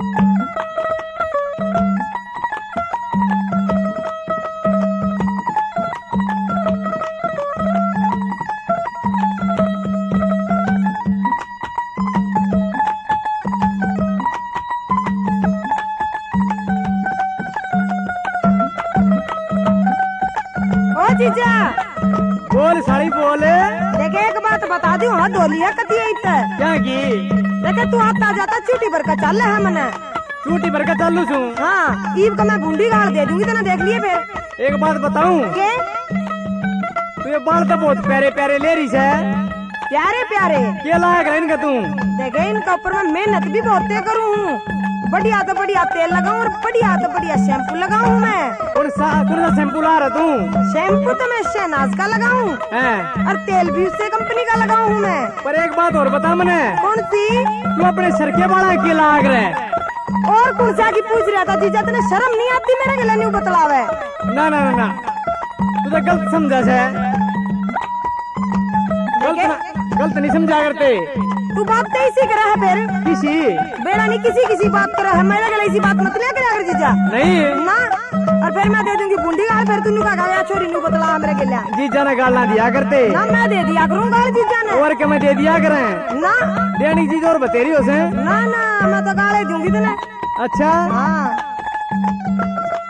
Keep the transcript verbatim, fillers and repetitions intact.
जीजा बोल साड़ी बोल। देखे एक बात बता दी हाँ डोलिया कती क्या की देखे तू आता जाता चूटी भर का चल है मने चूटी भर का चालू छू। हाँ ईब का मैं बूंदी गाड़ दे दूंगी तो ना देख लिए फिर। एक बात बताऊं के तू ये बाल तो बहुत प्यारे प्यारे ले रही है। प्यारे प्यारे क्या लायक है इनका तू। देखे इनका ऊपर मैं मेहनत भी बहुत करूँ बढ़िया तो बढ़िया तेल लगाऊं और बढ़िया तो बढ़िया शैम्पू लगाऊं मैं। कौन सा कौन सा शैम्पू ला रहा तू। शैम्पू तो मैं शहनाज का लगाऊं और तेल भी उससे कंपनी का लगाऊं मैं। पर एक बात और बता मने। कौन सी। तू अपने सर के बाल के लाग रहे और कौन सा की पूछ रहा था जीजा तेने शर्म नहीं आती मेरे गले न्यू बतलावे। ना ना ना तू तो गलत समझा है। गलत गलत नहीं समझा करते। तू बात तो इसी करा है फिर किसी बेड़ा नहीं किसी किसी बात करा है मेरे गले इसी बात मत लिया कर जीजा। नहीं ना और फिर मैं दे दूंगी बूंदी गाल फिर तू का गाया छोरी न्यू बतला मेरे गले। जीजा ने गाल ना दिया करते। ना मैं दे दिया करूँ गाल जीजा ने। और क्या मैं दे दिया करें ना देनी चीज और बतेरी हो से। ना ना मैं तो गाले दूंगी तेने। अच्छा हाँ